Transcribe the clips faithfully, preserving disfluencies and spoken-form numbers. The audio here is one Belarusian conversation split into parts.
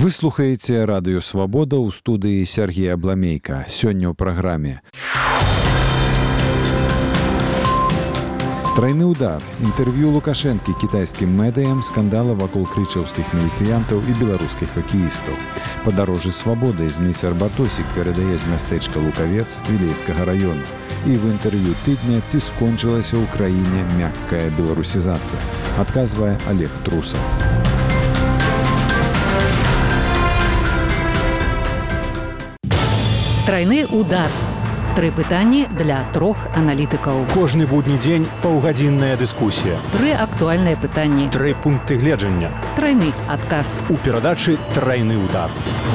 Вы слухаеце радыё «Свабода» ў студыі Сергея Бламейка. Сёння ў праграме. Тройны удар. Інтэрв'ю Лукашэнкі кітайскім медыям, скандала вакол крычаўскіх міліцыянтаў і беларускіх хакеістаў. Падарожжа «Свабоды» змейсар Батосік перадае з мястэчка Лукавец Вілейскага раёну. І в інтэрв'ю тыдня ці скончылася ў краіне мяккая беларусізацыя. Адказвае Олег Трусаў. Тройны удар. Тры пытанні для трох аналітыкаў. Кожны будні дзень паўгадзінная дыскусія. Тры актуальныя пытанні. Тры пункты гледжання. Тройны адказ. У перадачы «Тройны удар».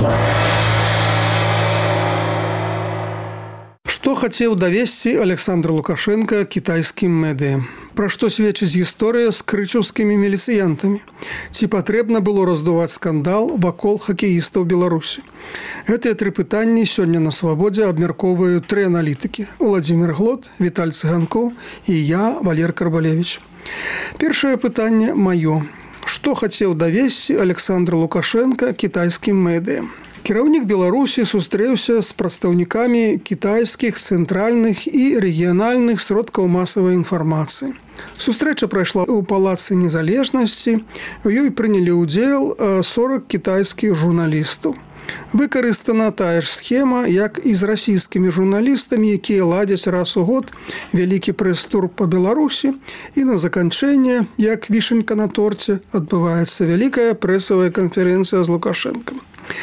Што хацеў давесці Александр Лукашенко кітайскім медыям? Пра што сведчыць гісторыя з крычаўскімі міліцыянтамі? Ці патрэбна было раздуваць скандал вакол хакеістаў Беларусі? Гэтыя тры пытанні сёння на «Свабодзе» абмяркоўваюць тры аналітыкі: Уладзімір Глот, Віталь Цыганкоў і я, Валер Карбалевіч. Першае пытанне маё. Што хацеў давесці Александр Лукашенко кітайскім медыям? Кіраўнік Беларусі сустрэўся з прадстаўнікамі кітайскіх, цэнтральных і рэгіянальных сродкаў масавай інфармацыі. Сустрэча прайшла ў палацы Незалежнасці, у ёй прынялі ўдзел сорок кітайскіх журналістаў. Выкарыстана тая ж схема, як і з расійскімі журналістамі, якія ладзяць раз у год вялікі прэс-тур па Беларусі, і на заканчэнне, як вішенька на торце, адбываецца вялікая прэсавая канферэнцыя з Лукашэнкам.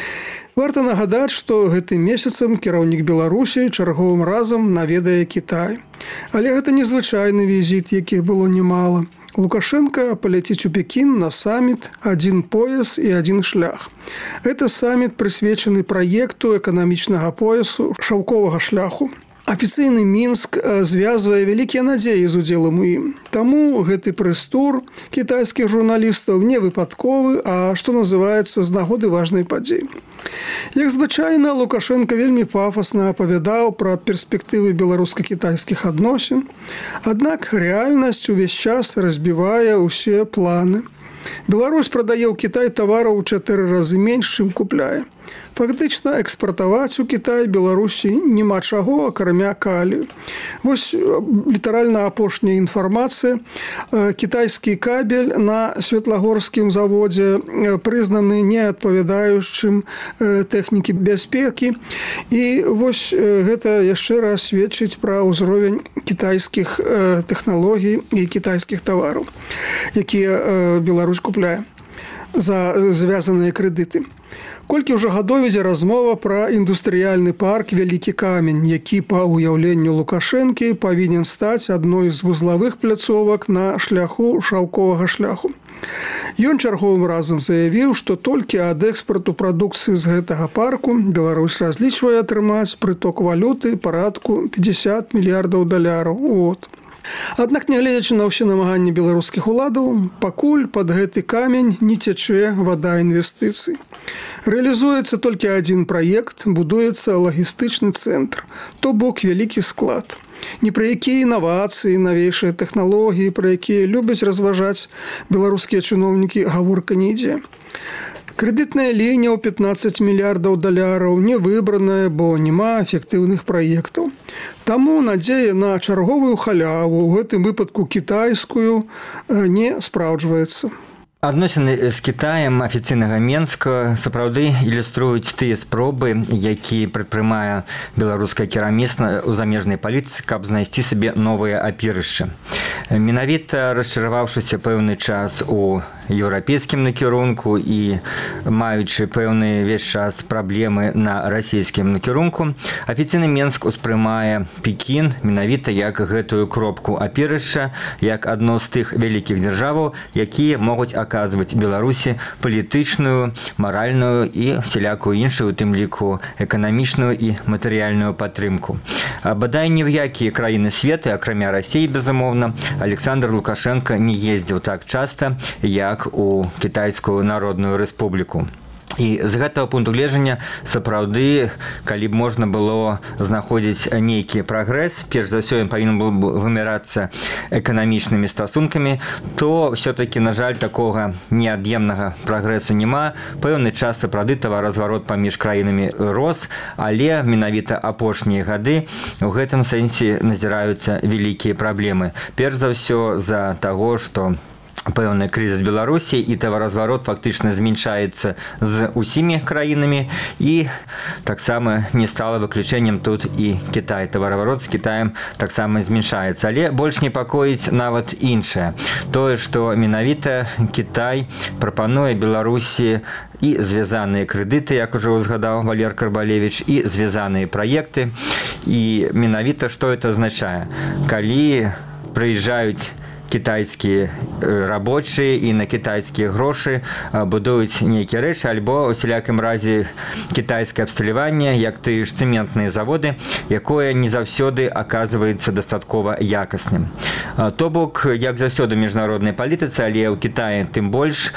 Варта нагадаць, што гэтым месяцам кіраўнік Беларусі чарговым разам наведае Кітай. Але гэта незвычайны візіт, якіх было немало. Лукашенко паляціць у Пекін на саміт «Адзін пояс і адзін шлях». Гэта саміт прысвечаны праекту эканамічнага поясу шаўковага шляху. Афіцыйны Мінск звязвае вялікія надзеі з удзелам у ім. Таму гэты прэс-тур кітайскіх журналістаў не выпадковы, а, што называецца, з нагоды важнай падзеі. Як звычайна, Лукашенко вельмі пафасна апавядаў пра перспектывы беларуска-кітайскіх адносін, аднак рэальнасць увесь час разбівае ўсе планы. Беларусь прадае ў Кітай тавараў у чатыры разы менш, чым купляе. Фактычна экспартаваць у Кітай Беларусі няма чаго, акрамя калію. Вось літаральна апошняя інфармацыя. Кітайскі кабель на Светлагорскім заводзе прызнаны неадпавядаючым тэхнікі бяспекі. І вось гэта яшчэ раз сведчыць пра ўзровень кітайскіх тэхналогій і кітайскіх тавараў, якія Беларусь купляе за звязаныя крэдыты. Колькі ўжо гадоў ідзе размова пра індустрыяльны парк «Вялікі камень», які па ўяўленню Лукашэнкі павінен стаць адной з вузлавых пляцовак на шляху шаўковага шляху. Ён чарговым разам заявіў, што толькі ад экспарту прадукцыі з гэтага парку Беларусь разлічвае атрымаць прыток валюты парадку пятьдесят мільярдаў даляраў у год. Аднак, нягледзячы на ўсе намаганні беларускіх уладаў, пакуль пад гэты камень не цячэ вада інвестыцый. Рэалізуецца толькі адзін праект, будуецца лагістычны цэнтр, то бок вялікі склад. Ні пра якія інавацыі, навейшыя тэхналогіі, пра якія любяць разважаць беларускія чыноўнікі, гаворка не ідзе. Крэдытная лінія ў пятнаццаць мільярдаў даляраў не выбраная, бо няма эфектыўных праектаў. Таму надзея на чарговую халяву, у гэтым выпадку кітайскую, не спраўджваецца. Адносіны з Кітаем афіцыйнага Менска сапраўды ілюструюць тыя спробы, якія прадпрымае беларускае кіраміцтва ў замежнай палітыцы, каб знайсці сабе новыя апірышчы. Менавіта расчараваўшыся пэўны час у еўрапейскім накірунку і маючы пэўны ўвесь час праблемы на расійскім накірунку, афіцыйны Менск успрымае Пекін менавіта як гэтую кропку апірышча, як адно з тых вялікіх дзяржаваў, якія могуць аказваць Беларусі палітычную, маральную і всялякую іншую, у тым ліку эканамічную і матэрыяльную падтрымку. Бадай ні ў якія краіны свету, акрамя Расіі, безумоўна, Александр Лукашенко не ездзіў так часта, як у Кітайскую Народную Рэспубліку. І з гэтага пункту гледжання сапраўды, калі б можна было знаходзіць нейкі прагрэс, перш за ўсё ён павінен быў вымярацца эканамічнымі стасункамі, то ўсё-такі, на жаль, такога неад'емнага прагрэсу няма. Пэўны час сапраўды таваразварот паміж краінамі рос, але менавіта апошнія гады у гэтым сэнсе назіраюцца вялікія праблемы. Перш за ўсё з-за таго, што пэўны крызіс Беларусі і таваразварот фактычна змяншаецца з усімі краінамі, і таксама не стала выключэннем тут і Кітай. Таваразварот з Кітаем таксама змяншаецца. Але больш непакоіць нават іншае. Тое, што менавіта Кітай прапануе Беларусі і звязаныя крэдыты, як ужо узгадаў Валер Карбалевіч, і звязаныя праекты. І менавіта што это азначае? Калі прыязджаюць кітайскія рабочыя і на кітайскія грошы будуюць нейкія рэчы, альбо ў усялякім разе кітайскае абсталяванне, як тыя ж цэментныя заводы, якое не заўсёды аказваецца дастаткова якасным. То бок, як заўсёды міжнароднай палітыцы, але ў Кітаі тым больш,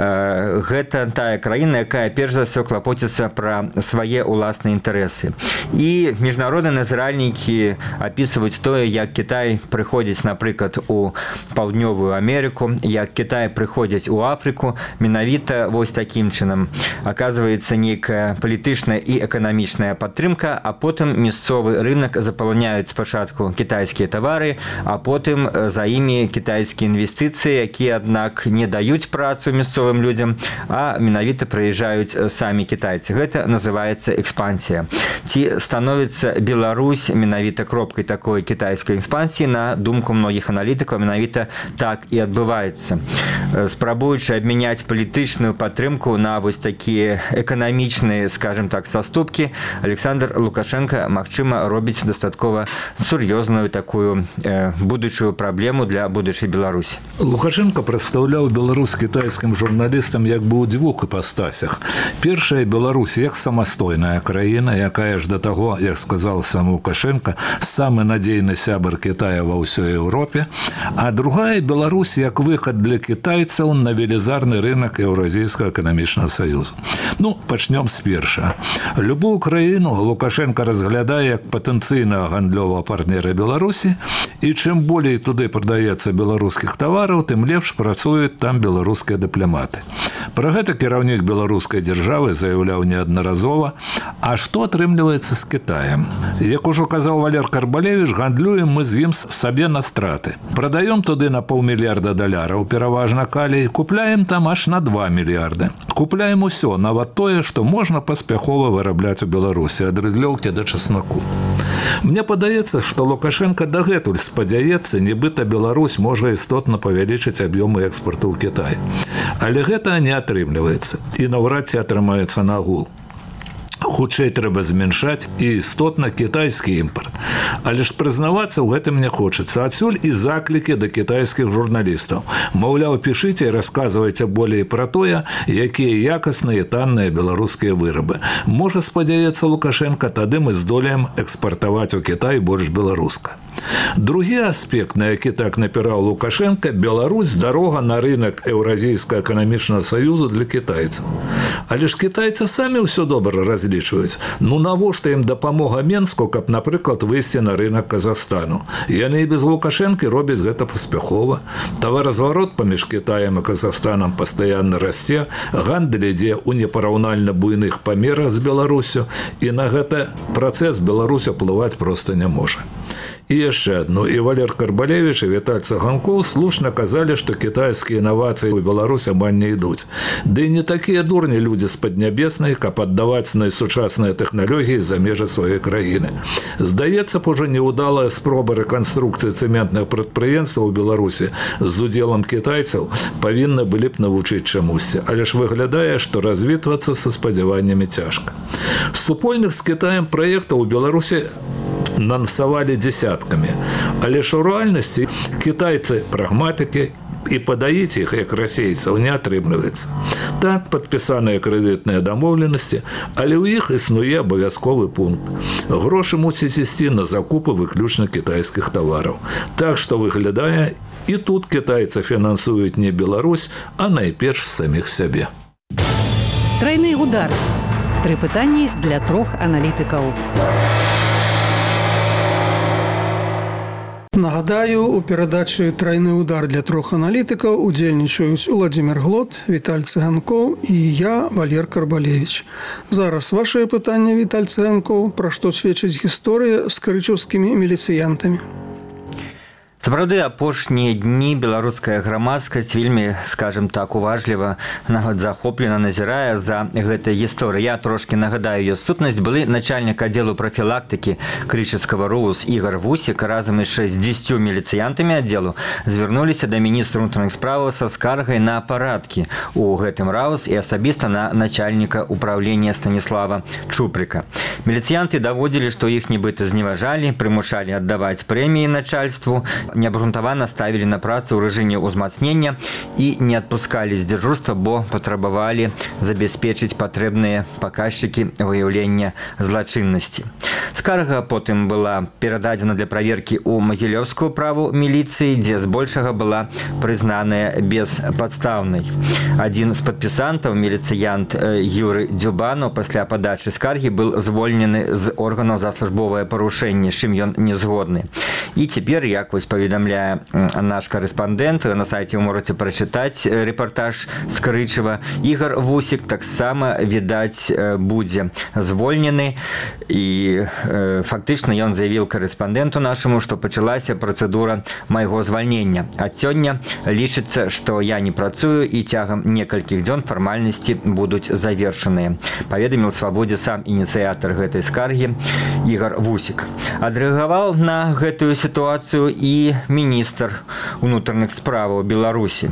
гэта тая краіна, якая перш за ўсё клапоціцца пра свае ўласныя інтарэсы. І міжнародныя назіральнікі апісваюць тое, як Кітай прыходзіць, напрыклад, у Паўднёвую Амерыку, як Кітай прыходзяць у Афрыку, менавіта вось такім чынам. Аказваецца нейкая палітычная і эканамічная падтрымка, а потым мясцовы рынок запалняюць спачатку кітайскія тавары, а потым за імі кітайскія інвестыцыі, якія, аднак, не даюць працу мясцовым людзям, а менавіта прыязджаюць самі кітайцы. Гэта называецца экспансія. Ці становіцца Беларусь менавіта кропкай такой кітайскай экспансіі, на думку многіх аналітыкаў, менавіта так і адбываецца. Спрабуючы абмяняць палітычную падтрымку на вось такія эканамічныя, скажем так, саступкі, Александр Лукашенко, магчыма, робіць дастаткова сур'ёзную такую э, будучую праблему для будучай Беларусі. Лукашенко прадстаўляў Беларусь кітайскім журналістам як бы ў дзвюх іпастасях. Першая, Беларусь як самастойная краіна, якая ж да таго, як сказаў сам Лукашенко, самы надзейны сябар Кітая ва ўсёй Еўропе, а другая, Беларусь як выхад для кітайцаў на велізарны рынок Еўразійскага эканамічнага саюзу. Ну, пачнём з першага. Любую краіну Лукашенко разглядае як патэнцыйнага гандлёвага партнера Беларусі, і чым болей туды прадаецца беларускіх тавараў, тым лепш працуюць там беларускія дыпламаты. Пра гэта кіраўнік беларускай дзяржавы заяўляў неаднаразова. А што атрымліваецца з Кітаем? Як ужо казаў Валер Карбалевіч, гандлюем мы з ім сабе на страты. Прадаём туды на паўмільярда даляраў, пераважна калій, купляем там аж на два мільярды. Купляем усё, нават тое, што можна паспяхова вырабляць у Беларусі, ад рыдлёўкі да часнаку. Мне падаецца, што Лукашенко дагэтуль спадзяецца, нібыта Беларусь можа істотна павялічыць аб'ёмы экспарту ў Кітай. Але гэта не атрымліваецца, і наўрад ці атрымаецца нагул. Хутчэй трэба змяншаць і істотна кітайскі імпарт. Але ж прызнавацца ў гэтым не хочацца. Адсюль і заклікі да кітайскіх журналістаў. Маўляў, пішыце і расказвайце болей пра тое, якія якасныя і танныя беларускія вырабы. Можа, спадзяецца Лукашенко, тады мы здолеем экспартаваць у Кітай больш беларуска. Другі аспект, на які так напіраў Лукашенко, Беларусь – дарога на рынок Еўразійскага эканамічнага саюзу для кітайцаў. Але ж кітайцы самі ўсё добра разлічваюць. Ну навошта ім дапамога Менску, каб, напрыклад, выйсці на рынок Казахстану? Яны і без Лукашэнкі робяць гэта паспяхова. Таваразварот паміж Кітаем і Казахстанам пастаянна расце, гандаль ідзе ў непараўнальна буйных памерах з Беларусю, і на гэты працэс Беларусь уплываць проста не можа. І яшчэ адно, і Валер Карбалевіч, і Віталь Цаганкоў слушна казалі, што кітайскія інавацыі ў Беларусь амаль не ідуць. Ды і не такія дурні людзі з Паднябеснай, каб аддаваць найсучасныя тэхналогіі за межы сваёй краіны. Здаецца б, ужо неўдалая спроба рэканструкцыі цэментных прадпрыемстваў у Беларусі з удзелам кітайцаў павінны былі б навучыць чамусьці. Але ж выглядае, што развітвацца са спадзяваннямі цяжка. Супольных з Кітаем праектаў у Беларусі нансавалі дзесяткамі. Але ж у рэальнасці кітайцы прагматыкі, і падаіць іх, як расейцаў, не атрымліваецца. Так, падпісаныя крэдытныя дамоўленасці, але ў іх існуе абавязковы пункт. Грошы мусяць ісці на закупы выключна кітайскіх тавараў. Так што выглядае, і тут кітайцы фінансуюць не Беларусь, а найперш саміх сябе. Трайны удар. Тры пытанні для трох аналітыкаў. Нагадаю, у перадачы «Трайны удар» для трох аналітыкаў удзельнічаюць Уладзімір Глот, Віталь Цыганкоў і я, Валер Карбалевіч. Зараз вашае пытанне, Віталь Цыганкоў, пра што сведчыць гісторыя з крычаўскімі міліцыянтамі. Сапраўды, апошнія дні беларуская грамадскасць вельмі, скажем так, уважліва, нават захоплена назірае за гэтай гісторыяй. Я трошкі нагадаю ее сутнасць. Былы начальнік аддзелу прафілактыкі крычаўскага РУС Ігар Вусік разам яшчэ з дзесяццю міліцыянтамі аддзелу звярнуліся да міністра ўнутраных справаў са скаргай на парадкі у гэтым РАУС і асабіста на начальніка управлення Станіслава Чупрыка. Міліцыянты даводзілі, што іх нібыта зневажалі, прымушалі аддаваць прэміі начальству, неабгрунтавана ставілі на працу ў рэжыме ўзмацнення і не адпускалі з дзяжурства, бо патрабавалі забяспечыць патрэбныя паказчыкі выяўлення злачыннасці. Скарга потым была перададзена для праверкі ў Магілёўскую праву міліцыі, дзе збольшага была прызнаная беспадстаўнай. Адзін з падпісантаў, міліцыянт Юры Дзюбанаў, пасля падачы скаргі быў звольнены з органаў за службовае парушэнне, з чым ён не згодны. І цяпер, як вось паведамляе наш карэспандэнт, на сайце вы можаце прачытаць рэпартаж з Крычава, Ігар Вусік таксама, відаць, будзе звольнены. І фактычна ён заявіў карэспандэнту нашаму, што пачалася працэдура майго звальнення. Ад сёння лічыцца, што я не працую і цягам некалькіх дзён фармальнасці будуць завершаныя. Паведаміў Свабодзе сам ініцыятар гэтай скаргі Ігар Вусік. Адрэагаваў на гэтую сітуацыю і міністр унутраных справаў Беларусі.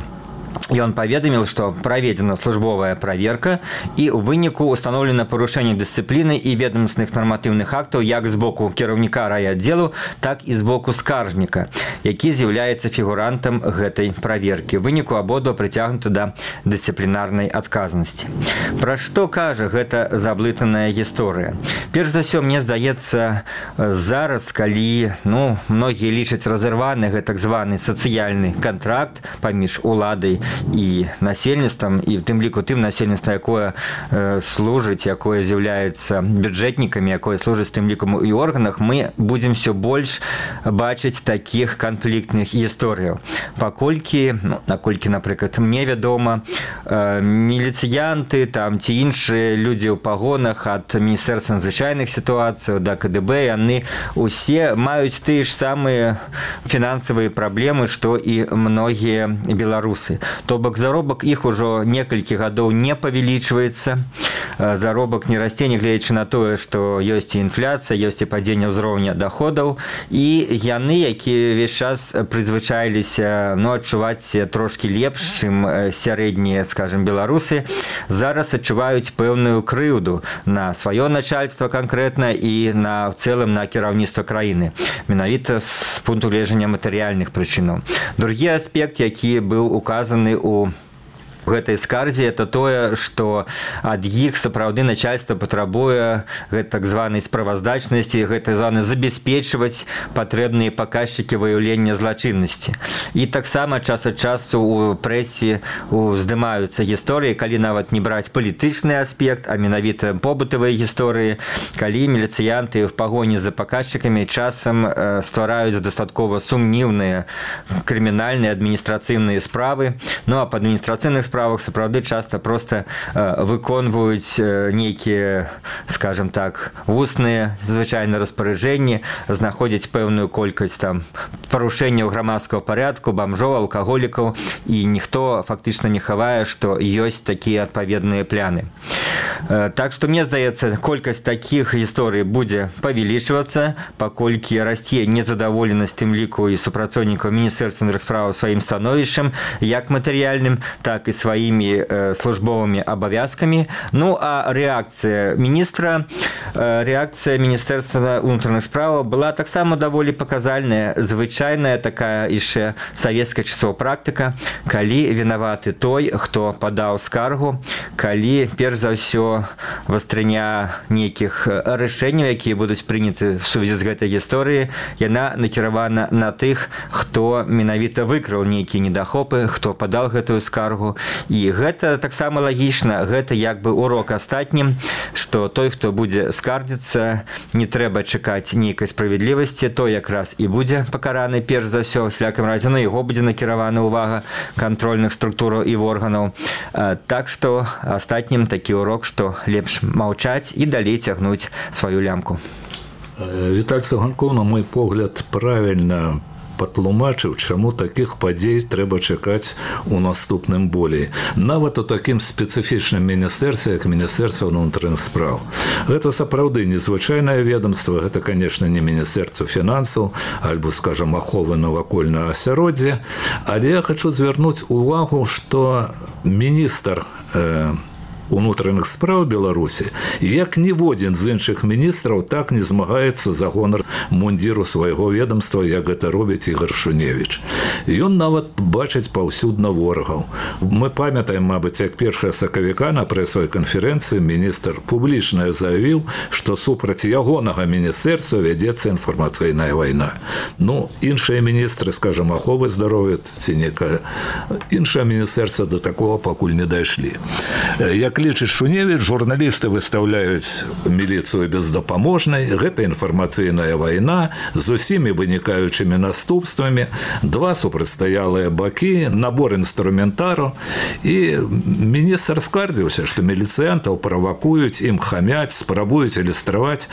Ён паведаміў, што праведзена службовая праверка і ў выніку ўстаноўлена парушэнне дысцыпліны і ведомасных нарматыўных актаў як з боку кіраўніка райаддзелу, так і з боку скаржніка, які з'яўляецца фігурантам гэтай праверкі. У выніку абодва прыцягнуты да дысцыплінарнай адказнасці. Пра што кажа гэта заблытаная гісторыя? Перш за ўсё, мне здаецца, зараз, калі ну, многія лічаць разарваны гэта так званы сацыяльны кантракт паміж уладай і насельніцтвам, і в тым ліку тым насельніцтва, якое э, служыць, якое з'яўляецца бюджэтнікамі, якое служыць тым лікам і органах, мы будзем все больш бачыць такіх канфліктных гісторыяў. Паколькі, ну, наколькі, напрыклад, мне вядома, э, міліцыянты там ці іншыя людзі ў пагонах ад Міністэрства надзвычайных сітуацый да ка дэ бэ, яны усе маюць тыя ж самыя фінансавыя праблемы, што і многія беларусы. То бок заробак іх ужо некалькі гадоў не павялічваецца, заробак не расце, нягледзячы на тое, што ёсць і інфляцыя, ёсць і падзенне ўзроўня даходаў, і яны, якія ўвесь час прызвычаіліся ну, адчуваць трошкі лепш, чым сярэднія, скажем, беларусы, зараз адчуваюць пэўную крыўду на сваё начальства канкрэтна і на в цэлым на кіраўніцтва краіны, менавіта з пункту гледжання матэрыяльных прычынаў. Другі аспект, які быў указаны у гэтай скарзе, это тое, што ад іх сапраўды начальства патрабуе гэта так званай справаздачнасці, гэта званы забяспечваць патрэбныя паказчыкі выяўлення злачыннасці. І таксама час ад часу у прэсе уздымаюцца гісторыі, калі нават не браць палітычны аспект, а менавіта побытавыя гісторыі, калі міліцыянты в пагоні за паказчыкамі часам ствараюць дастаткова сумнівныя крымінальныя адміністрацыйныя справы. Ну а па адміністрацыйных справах справах сапраўды часта проста э, выконваюць э, нейкія, скажем так, вусныя звычайна распараджэнні, знаходзяць пэўную колькасць там парушэнняў грамадскага парядку, бамжоў, алкаголікаў, і ніхто фактычна не хавае, што ёсць такія адпаведныя пляны. Э, так што мне здаецца, колькасць такіх гісторый будзе павялічвацца, паколькі расце незадаволенасць тым ліку і супрацоўнікаў Міністэрства ўнутраных справаў сваім становішчам, як матэрыяльным, так і сваімі э, службовымі абавязкамі. Ну а рэакцыя міністра, э, рэакцыя Міністэрства ўнутраных справаў была таксама даволі паказальная. Звычайна звычайная такая яшчэ савецкая часоў практыка, калі вінаваты той, хто падаў скаргу, калі перш за ўсё вастрыня нейкіх рашэнняў, якія будуць прыняты в сувязі з гэтай гісторыяй, яна накіравана на тых, хто менавіта выкраў нейкія недахопы, хто падаў гэтую скаргу. І гэта таксама лагічна, гэта як бы урок астатнім, што той, хто будзе скардзіцца, не трэба чакаць нейкай справядлівасці, то якраз і будзе пакараны перш за ўсё, всякім разе на яго будзе накіравана ўвага кантрольных структураў і органаў. Так што астатнім такі урок, што лепш маўчаць і далей цягнуць сваю лямку. Віталь Цыганкоў, на мой погляд, правільна патлумачыў, чаму такіх падзей трэба чакаць у наступным болей. Нават у такім спецыфічным міністэрстве, як Міністэрства ўнутраных спраў. Гэта сапраўды незвычайнае ведомство, гэта, конечно, не Міністэрства фінансаў, альбо, скажем, аховы навакольнага асяроддзя, але я хочу звярнуць увагу, што міністр э, унутраных спраў Беларусі, як ніводзін з іншых міністраў так не змагаецца за гонар мундзіру свайго ведомства, як гэта робіць Ігор Шуневіч. Ён нават бачыць паўсюдна ворагаў. Мы памятаем, мабыць, як першага сакавіка на прэсавай канферэнцыі міністр публічна заявіў, што супраць ягонага міністэрства вядзецца інфармацыйная вайна. Ну, іншыя міністры, скажем, аховы здароўя ці некае іншае міністэрства да такого пакуль не дайшлі. Як лічыць Шуневіч, журналісты выстаўляюць міліцыю бездапаможнай, гэта інфармацыйная вайна з усімі вынікаючымі наступствамі, два супрацьстаялыя бакі, набор інструментару, і міністр скардзіўся, што міліцыянтаў правакуюць, ім хамяць, спрабуюць ілюстраваць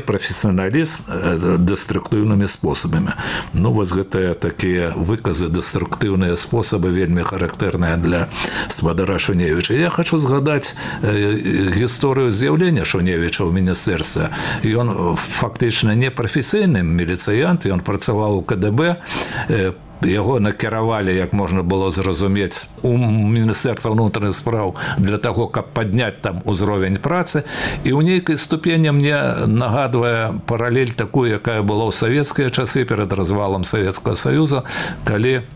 непрафесіяналізм дэструктыўнымі спосабамі. Ну, вось гэтыя такія выказы дэструктыўныя спосабы вельмі характэрныя для спадара Шуневіча. Я хочу згадаць гісторыю з'яўлення Шуневіча ў міністэрстве. Ён фактычна не прафесійны міліцыянт, ён працаваў у ка дэ бэ, яго накіравалі, як можна было зразумець, у Міністэрства ўнутраных спраў для таго, каб падняць там узровень працы. І ў нейкай ступені мне нагадвае паралель такую, якая была ў савецкія часы перад развалам Савецкага Саюза, калі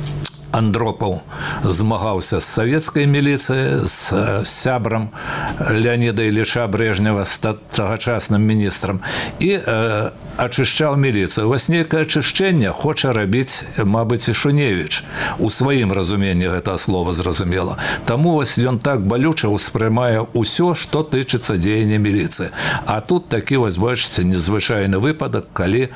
Андропаў змагаўся з савецкай міліцыяй, з сябрам Леоніда Ілліча Брежнева, з тагачасным міністрам, і э, ачышчаў міліцыю. Вось нейкае ачышчэнне хоча рабіць, мабыць, і Шуневіч. У сваім разуменні гэтага слова зразумела. Таму вось ён так балюча ўспрымае ўсё, што тычыцца дзеяння міліцыі. А тут такі, вось, бачыце, незвычайны выпадак, калі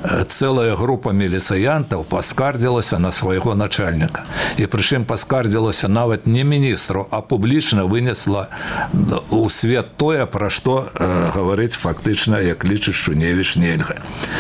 цэлая група міліцыянтаў паскардзілася на свайго начальніка. І прычым паскардзілася нават не міністру, а публічна вынесла ў свет тое, пра што э, гаварыць фактычна, як лічыць Шуневіч, нельга.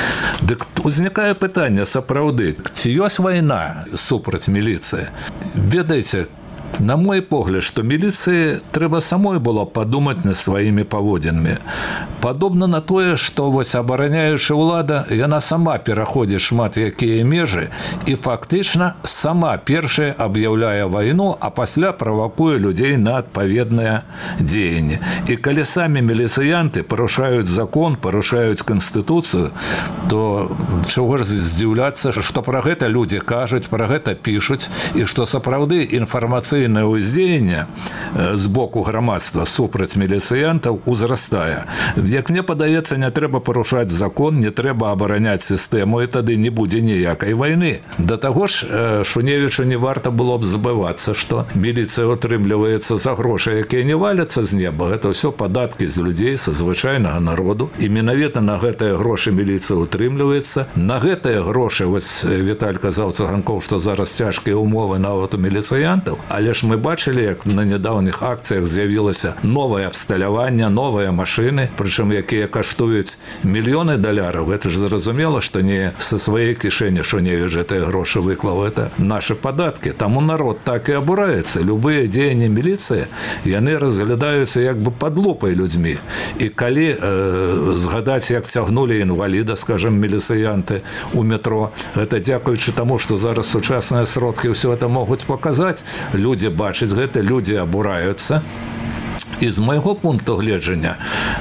Дык узнікае пытанне сапраўды, ці ёсць вайна супраць міліцыі? Ведаеце, на мой погляд, што міліцыі трэба самой было падумаць над сваімі паводзінамі. Падобна на тое, што вось абараняючы ўлада, яна сама пераходзіць шмат якія межы і фактычна сама першая аб'яўляе вайну, а пасля правакуе людзей на адпаведныя дзеянні. І калі самі міліцыянты парушаюць закон, парушаюць канстытуцыю, то чаго ж здзіўляцца, што пра гэта людзі кажуць, пра гэта пішуць, і што сапраўды інфармацыйна ўздзеянне з боку грамадства супраць міліцыянтаў узрастае. Як мне падаецца, не трэба парушаць закон, не трэба абараняць сістэму, і тады не будзе ніякай вайны. Да таго ж Шуневічу не варта было б забывацца, што міліцыя утрымліваецца за грошы, якія не валяцца з неба. Гэта ўсё падаткі з людзей, са звычайнага народу. І менавіта на гэтыя грошы міліцыя утрымліваецца. На гэтыя грошы, вось Віталь казаў Цыганкоў, што зараз цяжкія умовы нават у міліцыянтаў, але ж мы бачылі, як на нядаўніх акцыях з'явілася новае абсталяванне, новыя машыны, прычым якія каштуюць мільёны даляраў. Гэта ж зразумела, што не са сваёй кішэні Шуневіч гэтыя грошы выклаў, это нашы падаткі. Таму народ так і абураецца. Любыя дзеянні міліцыі, яны разглядаюцца як бы пад лупай людзьмі. І калі э, згадаць, як цягнулі інваліда, скажем, міліцыянты у метро, гэта дзякуючы таму, што зараз сучасныя сродкі ўсё это могуць паказаць. Людзі бачаць гэта, людзі абураюцца. І з майго пункту гледжання,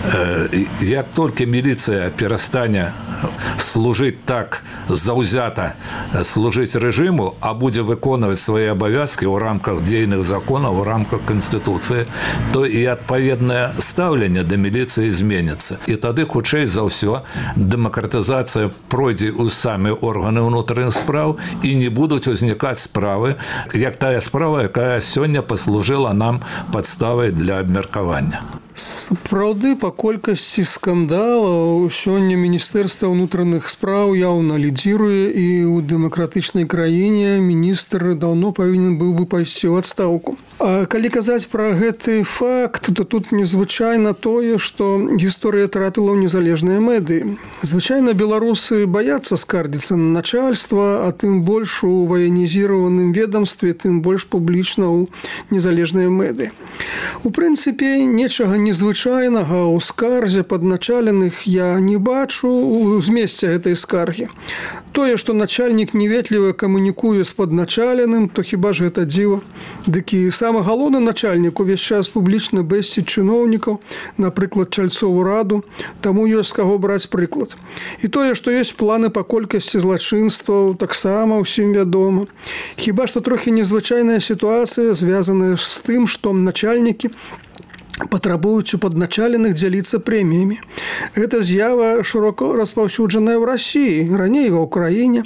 як толькі міліцыя перастане служыць так заўзята, служыць рэжыму, а будзе выконваць свае абавязкі ў рамках дзейных законаў, у рамках Канстытуцыі, то і адпаведнае стаўленне да міліцыі зменіцца. І тады, хутчэй за ўсё, дэмакратызацыя пройдзе ў самі органы ўнутраных спраў і не будуць узнікаць справы, як тая справа, якая сёння паслужыла нам падставай для абмеркавання. Сапраўды, па колькасці скандалаў сёння Міністэрства ўнутраных спраў яўна лідзіруе, і ў дэмакратычнай краіне міністр даўно павінен быў бы пайсці ў адстаўку. А калі казаць пра гэты факт, то тут незвычайна тое, што гісторыя трапіла ў незалежныя медыі. Звычайна беларусы баяцца скардзіцца на начальства, а тым больш у ваенізіраваным ведомстве, тым больш публічна ў незалежныя медыі. У прынцыпе, нечага незвычайнага ў скарзе падначаленых я не бачу у змесце гэтай скаргі. Тое, што начальнік неветліва камунікуе з падначаленым, то хіба ж гэта дзіва? Дык і самы галоўны начальнік увесь час публічна бэсціць чыноўнікаў, напрыклад, чальцову раду, таму ёсць з каго браць прыклад. І тое, што ёсць планы па колькасці злачынстваў, таксама ўсім вядома. Хіба што трохі незвычайная сітуацыя, звязаная з тым, што начальнікі патрабуюць у падначаленых дзяліцца прэміямі. Гэта з'ява шырока распаўсюджаная ў Расіі, раней ва ўкраіне,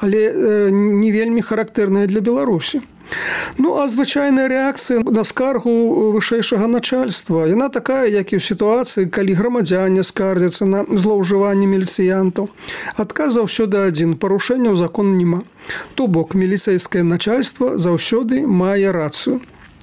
але не вельмі характэрная для Беларусі. Ну, а звычайная рэакцыя на скаргу вышэйшага начальства, яна такая, як і ў сітуацыі, калі грамадзяне скардзяцца на злоўжыванне міліцыянтаў. Адказ заўсёды адзін, парушэнняў закону няма. То бок, міліцэйскае начальства заўсёды мае рацыю.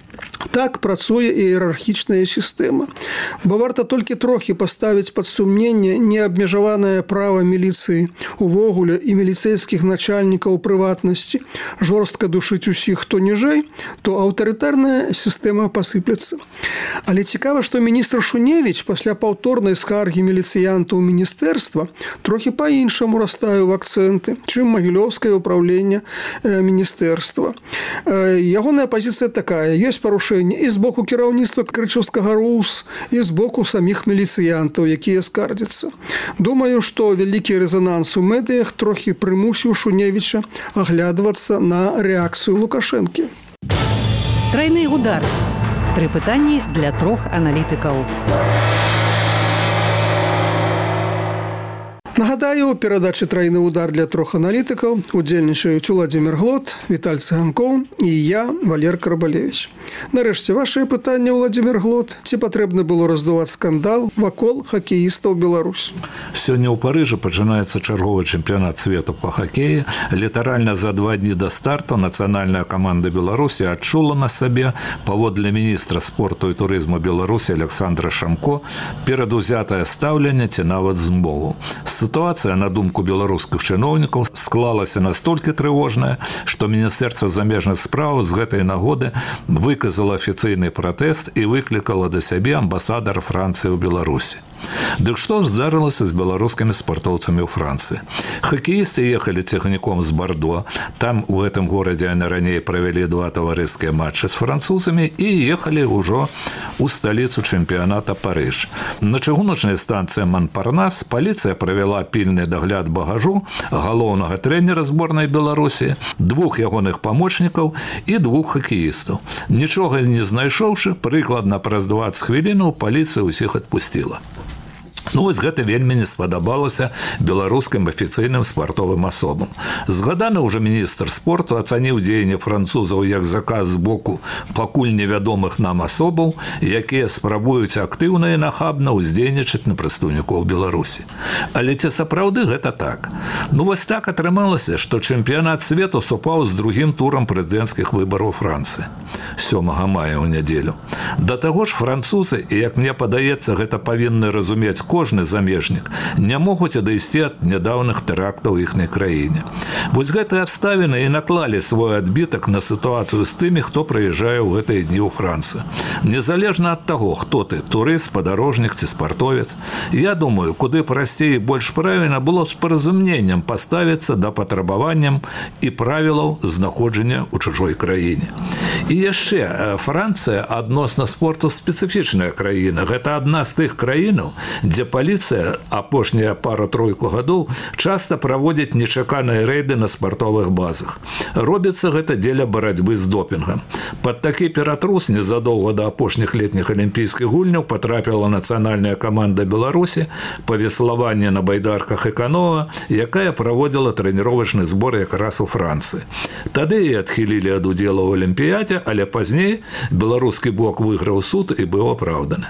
Так працуе іерархічная сістэма. Бо варта толькі трохі паставіць пад сумненне неабмежаванае права міліцыі увогуле і міліцэйскіх начальнікаў прыватнасці жорстка душыць усіх, хто ніжэй, то аўтарытарная сістэма пасыпляцца. Але цікава, што міністр Шуневіч пасля паўторнай скаргі міліцыянтаў міністэрства трохі па-іншаму расставіў акцэнты, чым магілёўскае ўпраўленне міністэрства. Ягоная пазіцыя такая: ёсць парушэнне і з боку кіраўніцтва крычаўскага РУС, і з боку саміх міліцыянтаў, якія скардзяцца. Думаю, што вялікі рэзананс у медыях трохі прымусіў Шуневіча аглядвацца на рэакцыю Лукашэнкі. Трайны удар. Тры пытанні для трох аналітыкаў. Нагадаю, у перадачы «Трайны удар» для трох аналітыкаў удзельнічаюць Уладзімір Глот, Віталь Цыганкоў і я, Валер Карабалевіч. Нарэшце, вашае пытанне, Уладзімір Глот, ці патрэбна было раздуваць скандал вакол хакеістаў Беларусь? Сёння ў Парыжы пачынаецца чарговы чэмпіянат свету па хакеі. Літаральна за два дні да старту нацыянальная каманда Беларусі адчула на сабе, паводле міністра спорту і турызму Беларусі Александра Шамко, перадузятае стаўленне ці нават змову. Сітуацыя, на думку беларускіх чыноўнікаў, склалася настолькі трывожная, што Міністэрства замежных спраў з гэтай нагоды выказала афіцыйны пратэст і выклікала да сябе амбасадара Францыі ў Беларусі. Дык што ж здарылася з беларускімі спартоўцамі ў Францыі? Хакеісты ехалі цягніком з Бардо. Там, у гэтым горадзе, яны раней правялі два таварыскія матчы з французамі і ехалі ўжо ў сталіцу чэмпіяната Парыж. На чыгуначнай станцыі Манпарнас паліцыя правяла пільны дагляд багажу галоўнага трэнера зборнай Беларусі, двух ягоных памочнікаў і двух хакеістаў. Нічога не знайшоўшы, прыкладна праз дваццаць хвілінаў паліцыя ўсіх адпусціла. Ну, вось гэта вельмі не спадабалася беларускім афіцыйным спартовым асобам. Згаданы ўжо міністр спорту ацаніў дзеянне французаў як заказ з боку пакуль невядомых нам асобаў, якія спрабуюць актыўна і нахабна ўздзейнічаць на прадстаўнікоў Беларусі. Але ці сапраўды гэта так? Ну, вось так атрымалася, што чэмпіянат свету супаў з другім турам прэзідэнцкіх выбараў Францыі сёмага мая ў нядзелю. Да таго ж французы, і як мне падаецца, гэта павінны разумець кожны заможны замежнік не могуць адысці ад нядаўных тэрактаў іхняй краіне. Вось гэтыя абставіны і наклалі свой адбітак на сітуацыю з тымі, хто прыязджае ў гэтыя дні ў Францыю. Незалежна ад таго, хто ты, турыст, падарожнік ці спартовец, я думаю, куды прасцей і больш правільна было з паразуменнем паставіцца да патрабаванням і правілаў знаходжання ў чужой краіне. І яшчэ, Францыя адносна спорту спецыфічная краіна. Гэта адна з тых краінаў, дзе паліцыя апошнія пару-тройку гадоў часта праводзіць нечаканыя рэйды на спартовых базах. Робіцца гэта дзеля барацьбы з допінгам. Пад такі ператрус незадоўга да апошніх летніх алімпійскіх гульняў потрапіла нацыянальная каманда Беларусі па веславанні на байдарках і каноэ, якая праводзіла трэніровачны збор якраз у Францыі. Тады і адхілілі ад удзелу ў алімпіядзе, але пазней беларускі бок выйграў суд і быў апраўданы.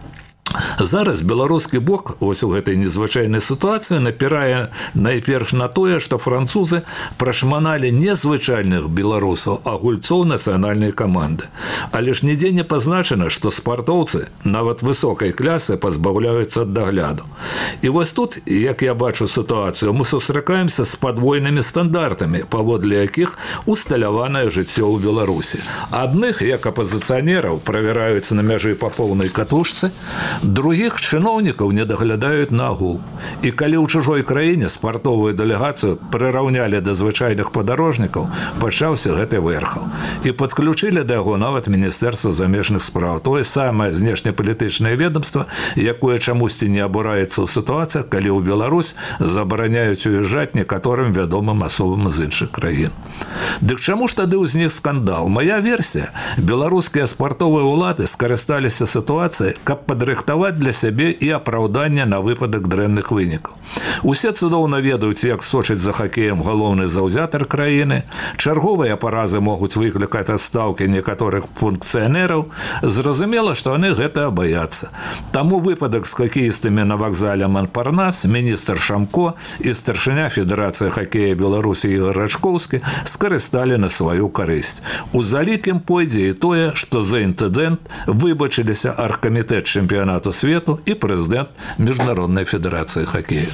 Зараз беларускі бок вось у гэтай незвычайнай сітуацыі напірае найперш на тое, што французы прашманалі не звычайных беларусаў, а гульцоў нацыянальнай каманды. Але ж нідзе не пазначана, што спартоўцы нават высокай клясы пазбаўляюцца ад дагляду. І вось тут, як я бачу сітуацыю, мы сустракаемся з падвойнымі стандартамі, паводле якіх усталяванае жыццё ў Беларусі. Адных, як апазіцыянераў, правяраюцца на мяжы па поўнай катушцы, других чыноўнікаў не даглядаюць на агул. І калі ў чужой краіне спартовую дэлегацыю прыраўнялі да звычайных падарожнікаў, пачаўся гэты вэрхал. І падключылі да яго нават Міністэрства замежных спраў. Тое самае знешнепалітычнае ведомства, якое чамусьці не абураецца ў сітуацыях, калі ў Беларусь забараняюць уязджаць некаторым вядомым асобам з іншых краін. Дык чаму ж тады ўзнік скандал? Мая версія: беларускія спартовыя ўлады скарысталіся сітуацыяй, каб падрыхтаваць для сябе і апраўданне на выпадак дрэнных вынікаў. Усе цудоўна ведаюць, як сочыць за хакеем галоўны заўзятар краіны. Чарговыя паразы могуць выклікаць адстаўкі некаторых функцыянераў. Зразумела, што яны гэта абаяцца. Таму выпадак з хакеістамі на вакзале Манпарнас міністр Шамко і старшыня Федэрацыі хакея Беларусі Ігор Рачкоўскі скарысталі на сваю карысць. У залікім пойдзе і тое, што за інцыдэнт выбачыліся аргкамітэт чэмпіянату свету і прэзідэнт Міжнароднай федэрацыі хакею.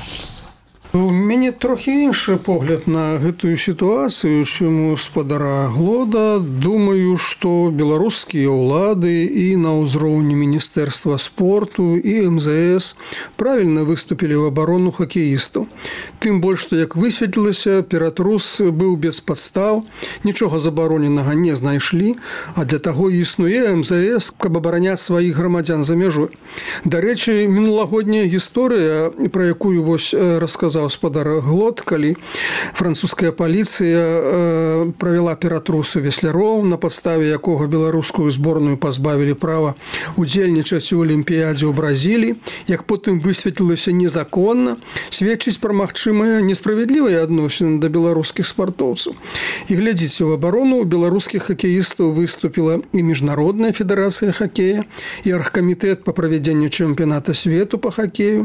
У мяне трохі іншы погляд на гэтую сітуацыю, чым у спадара Глода. Думаю, што беларускія ўлады і на ўзроўні Міністэрства спорту і эм зэ эс правільна выступілі ў абарону хакеістаў. Тым больш, што, як высветлілася, ператрус быў без падстаў, нічога забароненага не знайшлі, а для таго і існуе эм зэ эс, каб абараняць сваіх грамадзян за мяжой. Дарэчы, мінулагодняя гісторыя, пра якую вось расказаў спадар Глод, калі французская паліцыя э, правяла ператрус весляроў, на падставе якога беларускую зборную пазбавілі права удзельнічаць у алімпіядзе ў Бразіліі, як потым высветлілася незаконна, сведчыць пра магчымыя несправядлівыя адносіны да беларускіх спартоўцаў. І глядзіце, у абарону беларускіх хакеістаў выступіла і Міжнародная федэрацыя хакея, і аргкамітэт па правядзенню чэмпіяната свету па хакею.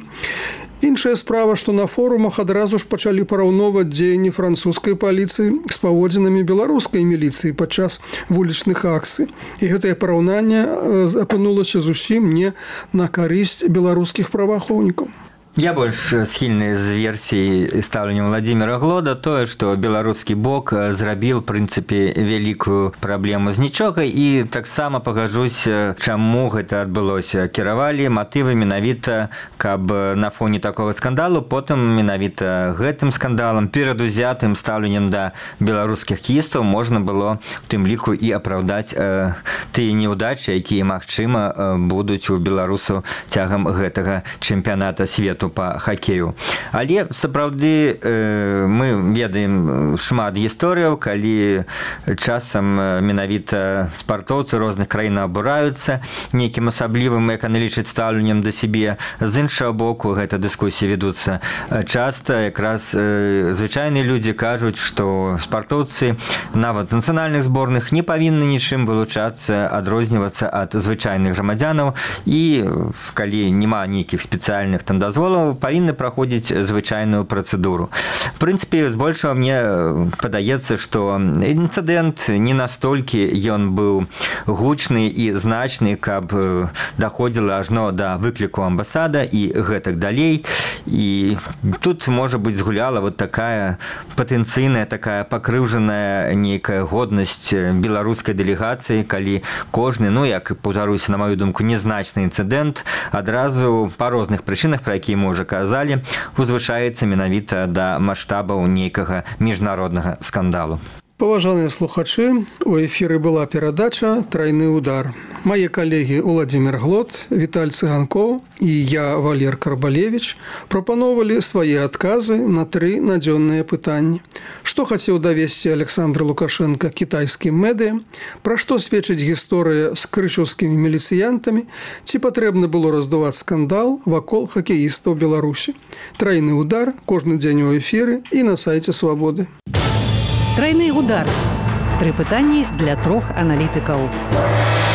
Іншая справа, што на форумах адразу ж пачалі параўноўваць дзеянні французскай паліцыі з паводзінамі беларускай міліцыі падчас вулічных акцый. І гэтае параўнанне апынулася зусім не на карысць беларускіх праваахоўнікаў. Я больш схільны з версіяй стаўлення Владзіміра Глода тое, што беларускі бок зрабіў, в прынцыпе, вялікую праблему з нічога, і таксама пагажусь, чаму гэта адбылося. Кіравалі матывы менавіта, каб на фоне такога скандалу, потым менавіта гэтым скандалам, перадузятым стаўленнем да беларускіх хакеістаў можна было у тым ліку і апраўдаць э, тыя неўдачы, якія, магчыма, э, будуць у беларусаў цягам гэтага чэмпіяната свету по хакею. Але сапраўды э, мы ведаем шмат гісторыяў, калі часам менавіта спартоўцы розных краін абураюцца нейкім асаблівым, як яны лічаць, стаўленнем да сябе. З іншага боку, гэта дыскусіі ведуцца часта. Якраз э, звычайныя людзі кажуць, што спартоўцы нават нацыянальных зборных не павінны нічым вылучацца, адрознівацца ад звычайных грамадзянаў, і калі няма нейкіх спецыяльных там дазволаў, скандалу павінны праходзіць звычайную працэдуру. В прынцыпе, збольшага мне падаецца, што інцыдэнт не настолькі ён быў гучны і значны, каб даходзіла ажно да выкліку амбасада і гэтак далей. І тут, можа быць, згуляла вот такая патэнцыйная, такая пакрыўжаная нейкая годнасць беларускай дэлегацыі, калі кожны, ну, як паўтаруся, на маю думку, незначны інцыдэнт адразу па розных прычынах, пра якія мы ўжо казалі, узвышаецца менавіта да маштабаў нейкага міжнароднага скандалу. Паважаныя слухачы, у эфіры была перадача «Трайны удар». Мае калегі Уладзімір Глот, Віталь Цыганкоў і я, Валер Карбалевіч, прапановалі свае адказы на тры надзённыя пытанні. Што хацеў давесці Александр Лукашенко кітайскім медыям, пра што сведчыць гісторыя з крычаўскімі міліцыянтамі, ці патрэбна было раздуваць скандал вакол хакеістаў Беларусі. «Трайны удар» кожны дзень у эфіры і на сайце «Свабоды». Трайны удар. Тры пытанні для трох аналітыкаў.